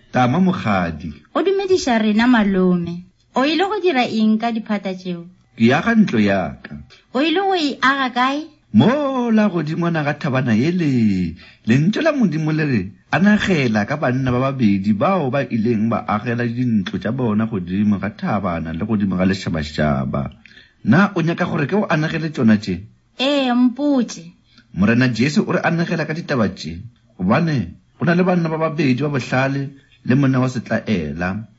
Tama Mokgadi. O dumedisha rena malome. O ile go dira eng ka diphata tšeo? Ke ya ga ntlo ya ka. O ile go e aga kae? Mo la godimona ga thabana ele. Lentso la modimo le re anagela ka banna ba babedi bao ba ileng ba agela dintlo tša bona godimo ga thabana le godimo ga lešabashaba. Na o nyaka gore ke o anagele tsona tše? Mpotse. Morena Jesu o re anagela ka ditaba tše gobane go na le banna ba babedi ba bohlale le monna wa setlaela.